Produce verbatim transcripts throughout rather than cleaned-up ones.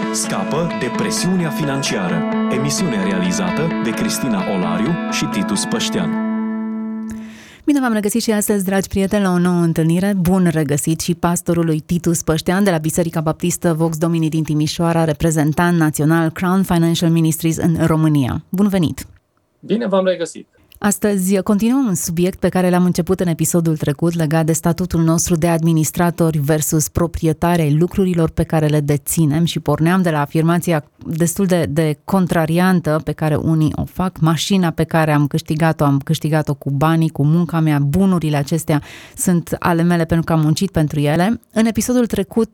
Scapă de presiunea financiară. Emisiune realizată de Cristina Olariu și Titus Păștean. Bine v-am regăsit și astăzi, dragi prieteni, la o nouă întâlnire. Bun regăsit și pastorului Titus Păștean de la Biserica Baptistă Vox Domini din Timișoara, reprezentant național Crown Financial Ministries în România. Bun venit! Bine v-am regăsit! Astăzi continuăm un subiect pe care l-am început în episodul trecut legat de statutul nostru de administratori versus proprietari ai lucrurilor pe care le deținem și porneam de la afirmația destul de, de contrariantă pe care unii o fac. Mașina pe care am câștigat-o, am câștigat-o cu banii, cu munca mea, bunurile acestea sunt ale mele pentru că am muncit pentru ele. În episodul trecut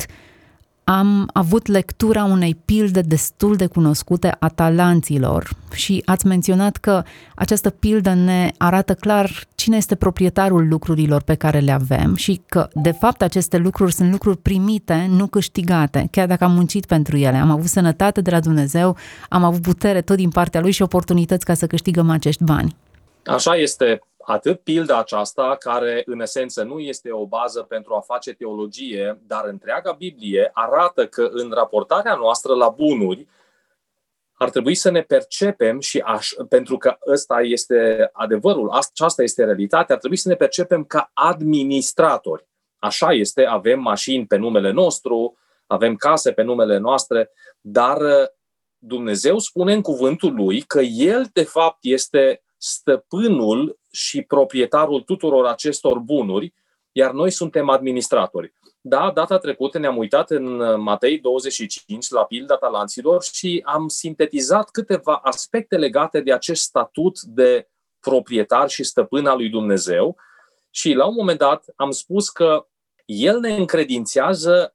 am avut lectura unei pilde destul de cunoscute a talanților și ați menționat că această pildă ne arată clar cine este proprietarul lucrurilor pe care le avem și că, de fapt, aceste lucruri sunt lucruri primite, nu câștigate, chiar dacă am muncit pentru ele. Am avut sănătate de la Dumnezeu, am avut putere tot din partea Lui și oportunități ca să câștigăm acești bani. Așa este. Atât pilda aceasta, care în esență nu este o bază pentru a face teologie, dar întreaga Biblie arată că în raportarea noastră la bunuri ar trebui să ne percepem și aș, pentru că ăsta este adevărul, aceasta este realitatea, ar trebui să ne percepem ca administratori. Așa este, avem mașini pe numele nostru, avem case pe numele noastre, dar Dumnezeu spune în cuvântul Lui că El de fapt este stăpânul și proprietarul tuturor acestor bunuri, iar noi suntem administratori. Da, data trecută ne-am uitat în Matei douăzeci și cinci la pilda talanților și am sintetizat câteva aspecte legate de acest statut de proprietar și stăpân al lui Dumnezeu și la un moment dat am spus că El ne încredințează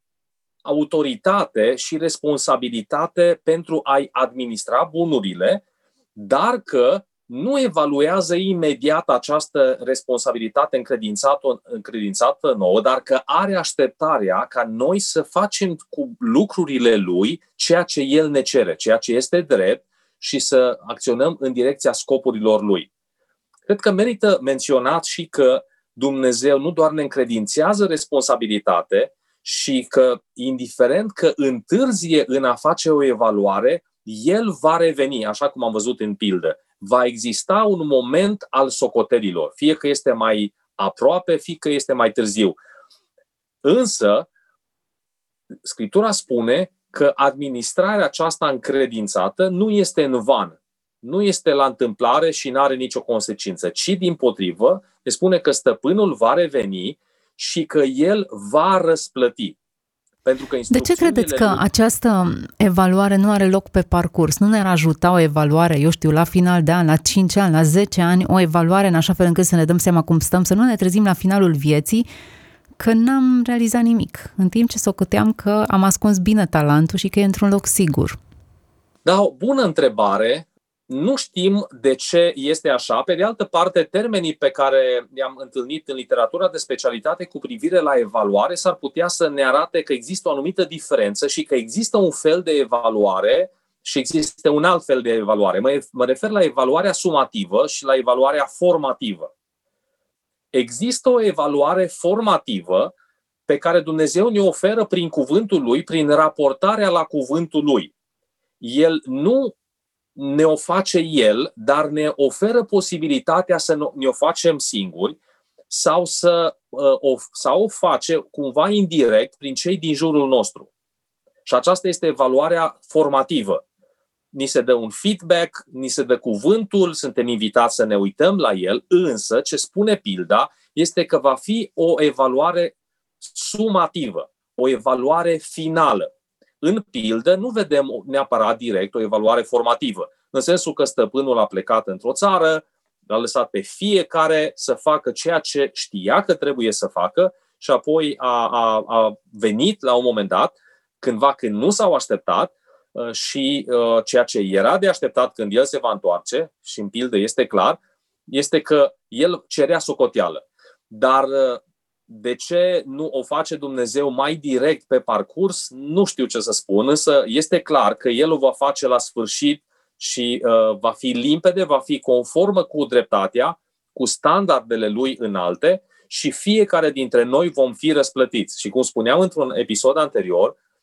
autoritate și responsabilitate pentru a-i administra bunurile, dar că nu evaluează imediat această responsabilitate încredințată, încredințată nouă, dar că are așteptarea ca noi să facem cu lucrurile Lui ceea ce El ne cere, ceea ce este drept și să acționăm în direcția scopurilor Lui. Cred că merită menționat și că Dumnezeu nu doar ne încredințează responsabilitate și că, indiferent că întârzie în a face o evaluare, El va reveni, așa cum am văzut în pildă. Va exista un moment al socotelilor, fie că este mai aproape, fie că este mai târziu. Însă, Scriptura spune că administrarea aceasta încredințată nu este în van, nu este la întâmplare și nu are nicio consecință, ci dimpotrivă, ne spune că stăpânul va reveni și că el va răsplăti. Pentru că de ce credeți că această evaluare nu are loc pe parcurs? Nu ne-ar ajuta o evaluare, eu știu, la final de an, la cinci ani, la zece ani, o evaluare în așa fel încât să ne dăm seama cum stăm, să nu ne trezim la finalul vieții că n-am realizat nimic, în timp ce socoteam că am ascuns bine talentul și că e într-un loc sigur? Da, o bună întrebare. Nu știm de ce este așa. Pe de altă parte, termenii pe care i-am întâlnit în literatura de specialitate cu privire la evaluare s-ar putea să ne arate că există o anumită diferență și că există un fel de evaluare și există un alt fel de evaluare. Mă refer la evaluarea sumativă și la evaluarea formativă. Există o evaluare formativă pe care Dumnezeu ne oferă prin cuvântul Lui, prin raportarea la cuvântul Lui. El nu ne o face El, dar ne oferă posibilitatea să ne o facem singuri sau să o, sau o face cumva indirect prin cei din jurul nostru. Și aceasta este evaluarea formativă. Ni se dă un feedback, ni se dă cuvântul, suntem invitați să ne uităm la el, însă ce spune pilda este că va fi o evaluare sumativă, o evaluare finală. În pildă nu vedem neapărat direct o evaluare formativă, în sensul că stăpânul a plecat într-o țară, l-a lăsat pe fiecare să facă ceea ce știa că trebuie să facă și apoi a, a, a venit la un moment dat, cândva când nu s-au așteptat și uh, ceea ce era de așteptat când el se va întoarce, și în pildă este clar, este că el cerea socoteală. Dar uh, de ce nu o face Dumnezeu mai direct pe parcurs, nu știu ce să spun, însă este clar că El o va face la sfârșit și uh, va fi limpede, va fi conformă cu dreptatea, cu standardele Lui înalte și fiecare dintre noi vom fi răsplătiți. Și cum spuneam într-un episod anterior,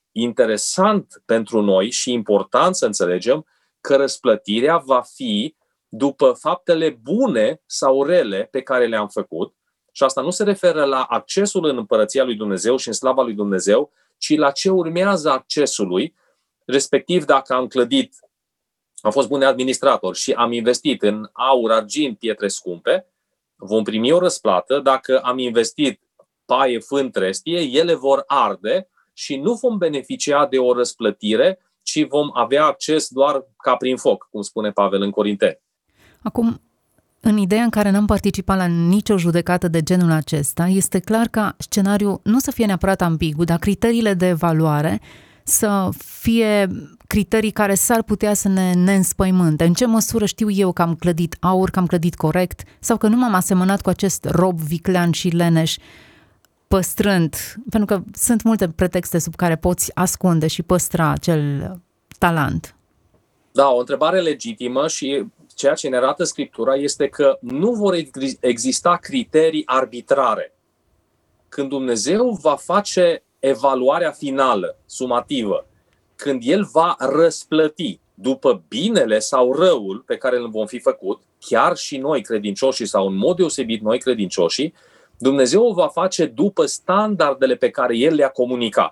interesant pentru noi și important să înțelegem că răsplătirea va fi după faptele bune sau rele pe care le-am făcut. Și asta nu se referă la accesul în Împărăția lui Dumnezeu și în slava lui Dumnezeu, ci la ce urmează accesului, respectiv dacă am clădit, am fost bun administrator și am investit în aur, argint, pietre scumpe, vom primi o răsplată. Dacă am investit paie, fân, trestie, ele vor arde și nu vom beneficia de o răsplătire, ci vom avea acces doar ca prin foc, cum spune Pavel în Corinteni. Acum, în ideea în care n-am participat la nicio judecată de genul acesta, este clar că scenariul nu să fie neapărat ambigu, dar criteriile de evaluare să fie criterii care s-ar putea să ne, ne înspăimânte. În ce măsură știu eu că am clădit aur, că am clădit corect, sau că nu m-am asemănat cu acest rob viclean și leneș, păstrând, pentru că sunt multe pretexte sub care poți ascunde și păstra acel talent. Da, o întrebare legitimă și ceea ce ne arată Scriptura este că nu vor exista criterii arbitrare. Când Dumnezeu va face evaluarea finală, sumativă, când El va răsplăti după binele sau răul pe care îl vom fi făcut, chiar și noi credincioșii sau în mod deosebit noi credincioșii, Dumnezeu o va face după standardele pe care El le-a comunicat.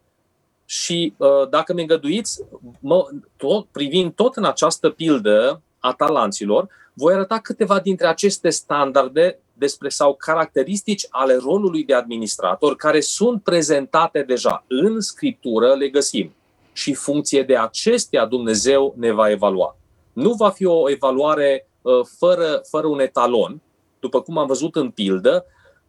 Și dacă mi îngăduiți, mă, tot, privind tot în această pildă a talanților, voi arăta câteva dintre aceste standarde despre sau caracteristici ale rolului de administrator care sunt prezentate deja în Scriptură, le găsim. Și funcție de acestea Dumnezeu ne va evalua. Nu va fi o evaluare uh, fără, fără un etalon. După cum am văzut în pildă,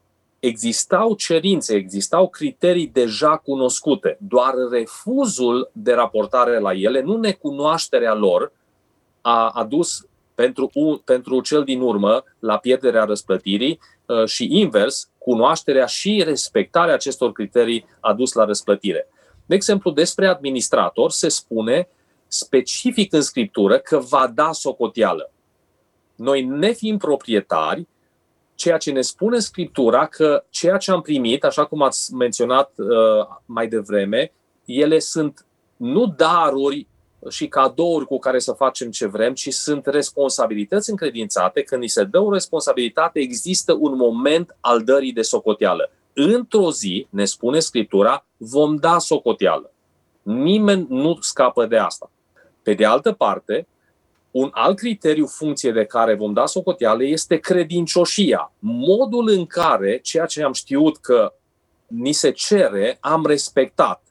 existau cerințe, existau criterii deja cunoscute. Doar refuzul de raportare la ele, nu necunoașterea lor, a adus pentru, pentru cel din urmă la pierderea răsplătirii uh, și invers, cunoașterea și respectarea acestor criterii a dus la răsplătire. De exemplu, despre administrator se spune specific în Scriptură că va da socoteală. Noi, nefiind proprietari, ceea ce ne spune Scriptura că ceea ce am primit, așa cum ați menționat uh, mai devreme, ele sunt nu daruri și cadouri cu care să facem ce vrem, ci sunt responsabilități încredințate. Când ni se dă o responsabilitate, există un moment al dării de socoteală. Într-o zi, ne spune Scriptura, vom da socoteală. Nimeni nu scapă de asta. Pe de altă parte, un alt criteriu, funcție de care vom da socoteală, este credincioșia. Modul în care ceea ce am știut că ni se cere, am respectat.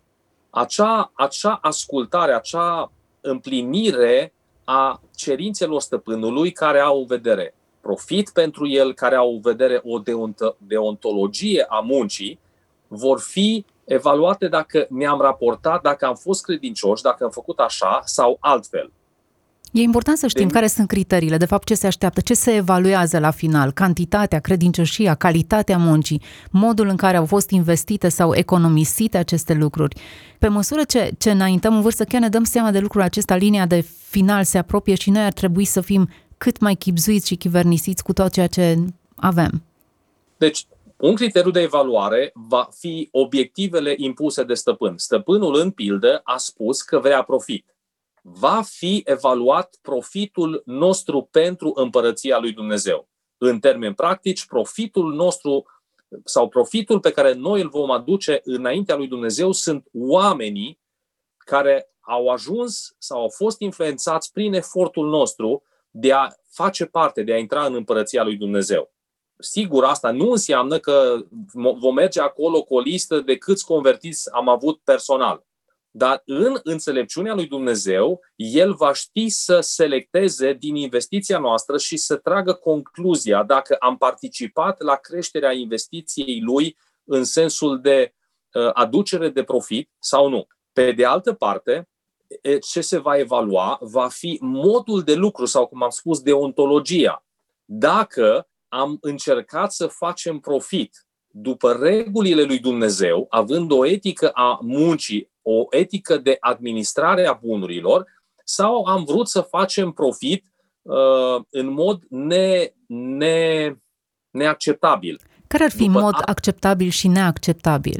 Acea, acea ascultare, acea împlinire a cerințelor stăpânului care au în vedere profit pentru el, care au în vedere o deontologie a muncii, vor fi evaluate dacă ne-am raportat, dacă am fost credincioși, dacă am făcut așa sau altfel. E important să știm de... care sunt criteriile, de fapt ce se așteaptă, ce se evaluează la final, cantitatea, credincioșia, calitatea muncii, modul în care au fost investite sau economisite aceste lucruri. Pe măsură ce, ce înaintăm în vârstă, chiar ne dăm seama de lucrul acesta, linia de final se apropie și noi ar trebui să fim cât mai chibzuiți și chivernisiți cu tot ceea ce avem. Deci, un criteriu de evaluare va fi obiectivele impuse de stăpân. Stăpânul, în pildă, a spus că vrea profit. Va fi evaluat profitul nostru pentru împărăția lui Dumnezeu. În termeni practici, profitul nostru sau profitul pe care noi îl vom aduce înaintea lui Dumnezeu sunt oamenii care au ajuns sau au fost influențați prin efortul nostru de a face parte, de a intra în împărăția lui Dumnezeu. Sigur, asta nu înseamnă că vom merge acolo cu o listă de câți convertiți am avut personal. Dar în înțelepciunea lui Dumnezeu, El va ști să selecteze din investiția noastră și să tragă concluzia dacă am participat la creșterea investiției Lui în sensul de uh, aducere de profit sau nu. Pe de altă parte, ce se va evalua va fi modul de lucru sau, cum am spus, deontologia. Dacă am încercat să facem profit după regulile lui Dumnezeu, având o etică a muncii, o etică de administrare a bunurilor, sau am vrut să facem profit uh, în mod ne, ne, neacceptabil. Care ar fi după mod a... acceptabil și neacceptabil?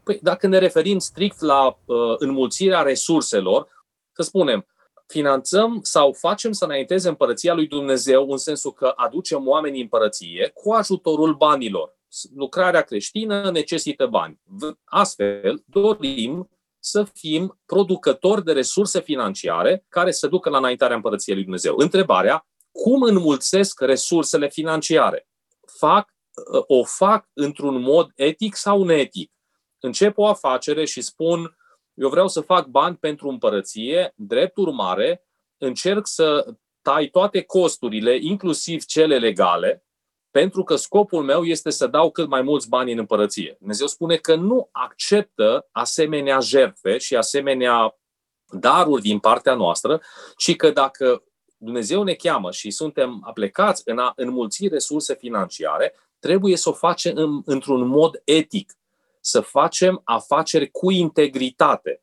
Păi, dacă ne referim strict la uh, înmulțirea resurselor, să spunem, finanțăm sau facem să înainteze împărăția lui Dumnezeu în sensul că aducem oamenii în împărăție cu ajutorul banilor. Lucrarea creștină necesită bani. Astfel, dorim să fim producători de resurse financiare care să ducă la înaintarea împărăției lui Dumnezeu. Întrebarea, cum înmulțesc resursele financiare? Fac, o fac într-un mod etic sau neetic? Încep o afacere și spun, eu vreau să fac bani pentru împărăție, drept urmare, încerc să tai toate costurile, inclusiv cele legale, pentru că scopul meu este să dau cât mai mulți bani în împărăție. Dumnezeu spune că nu acceptă asemenea jertfe și asemenea daruri din partea noastră, ci că dacă Dumnezeu ne cheamă și suntem aplecați în a înmulți resurse financiare, trebuie să o facem în, într-un mod etic, să facem afaceri cu integritate.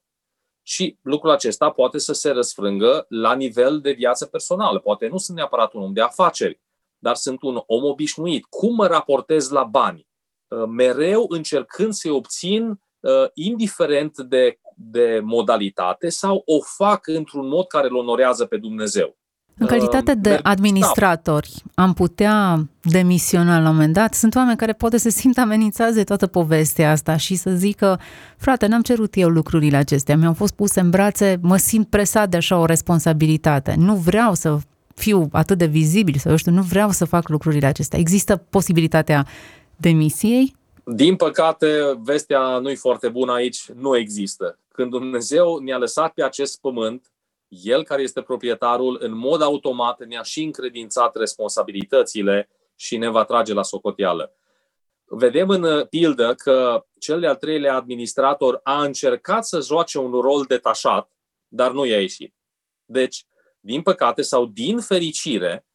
Și lucrul acesta poate să se răsfrângă la nivel de viață personală. Poate nu sunt neapărat un om de afaceri, dar sunt un om obișnuit. Cum mă raportez la bani? Mereu încercând să-i obțin, indiferent de, de modalitate, sau o fac într-un mod care îl onorează pe Dumnezeu. În calitate de administratori, am putea demisiona la un moment dat? Sunt oameni care poate se simt amenințați de toată povestea asta și să zică, frate, n-am cerut eu lucrurile acestea, mi-au fost puse în brațe, mă simt presat de așa o responsabilitate. Nu vreau să fiu atât de vizibil sau eu știu, nu vreau să fac lucrurile acestea. Există posibilitatea demisiei? Din păcate, vestea nu-i foarte bună aici, nu există. Când Dumnezeu ne-a lăsat pe acest pământ, El care este proprietarul, în mod automat ne-a și încredințat responsabilitățile și ne va trage la socoteală. Vedem în pildă că cel de-al treilea administrator a încercat să joace un rol detașat, dar nu i-a ieșit. Deci, din păcate sau din fericire,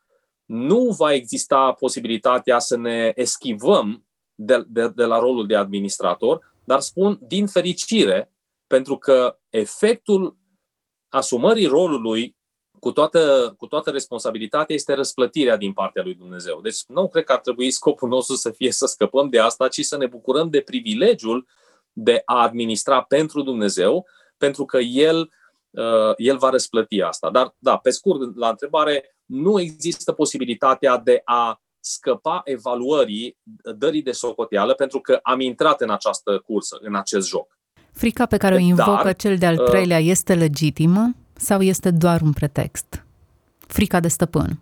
nu va exista posibilitatea să ne eschivăm de, de, de la rolul de administrator, dar spun din fericire, pentru că efectul asumării rolului cu toată, cu toată responsabilitatea este răsplătirea din partea lui Dumnezeu. Deci nu cred că ar trebui scopul nostru să fie să scăpăm de asta, ci să ne bucurăm de privilegiul de a administra pentru Dumnezeu, pentru că El, uh, El va răsplăti asta. Dar, da, pe scurt, la întrebare, nu există posibilitatea de a scăpa evaluării dării de socoteală, pentru că am intrat în această cursă, în acest joc. Frica pe care o invocă Dar, cel de-al treilea este legitimă sau este doar un pretext? Frica de stăpân.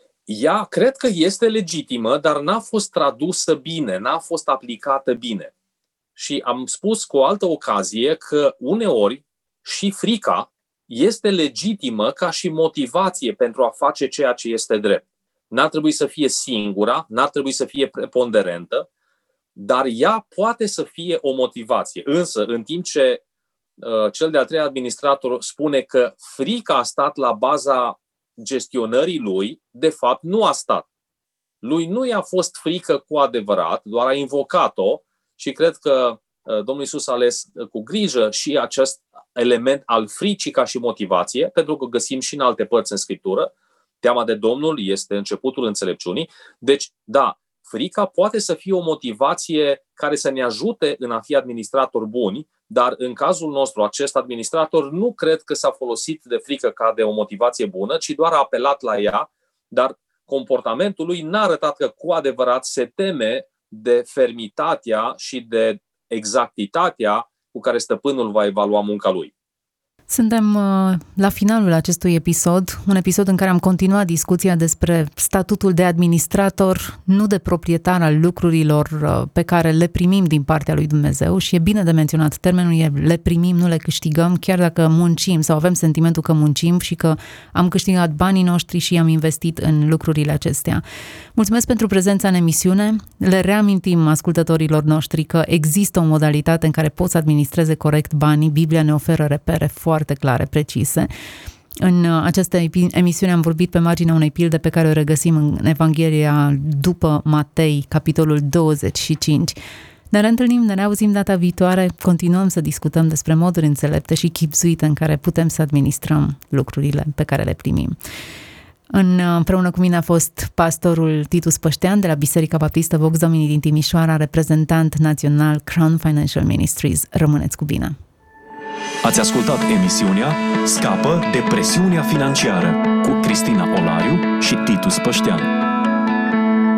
Ea cred că este legitimă, dar n-a fost tradusă bine, n-a fost aplicată bine. Și am spus cu o altă ocazie că uneori și frica este legitimă ca și motivație pentru a face ceea ce este drept. N-ar trebui să fie singura, n-ar trebui să fie preponderentă, dar ea poate să fie o motivație. Însă, în timp ce uh, cel de-al treilea administrator spune că frica a stat la baza gestionării lui, de fapt nu a stat. Lui nu i-a fost frică cu adevărat, doar a invocat-o și cred că uh, Domnul Iisus a ales uh, cu grijă și acest element al fricii ca și motivație, pentru că găsim și în alte părți în Scriptură. Teama de Domnul este începutul înțelepciunii. Deci, da, frica poate să fie o motivație care să ne ajute în a fi administratori buni, dar în cazul nostru acest administrator nu cred că s-a folosit de frică ca de o motivație bună, ci doar a apelat la ea, dar comportamentul lui n-a arătat că cu adevărat se teme de fermitatea și de exactitatea cu care stăpânul va evalua munca lui. Suntem la finalul acestui episod, un episod în care am continuat discuția despre statutul de administrator, nu de proprietar al lucrurilor pe care le primim din partea lui Dumnezeu și e bine de menționat, termenul e le primim, nu le câștigăm, chiar dacă muncim sau avem sentimentul că muncim și că am câștigat banii noștri și i-am investit în lucrurile acestea. Mulțumesc pentru prezența în emisiune, le reamintim ascultătorilor noștri că există o modalitate în care pot să administreze corect banii, Biblia ne oferă repere foarte foarte clare, precise. În această emisiune am vorbit pe marginea unei pilde pe care o regăsim în Evanghelia după Matei, capitolul douăzeci și cinci. Ne reîntâlnim, ne reauzim data viitoare, continuăm să discutăm despre moduri înțelepte și chibzuite în care putem să administrăm lucrurile pe care le primim. În, împreună cu mine a fost pastorul Titus Păștean de la Biserica Baptistă Vox Domini din Timișoara, reprezentant național Crown Financial Ministries. Rămâneți cu bine! Ați ascultat emisiunea Scapă de presiunea financiară cu Cristina Olariu și Titus Păștean.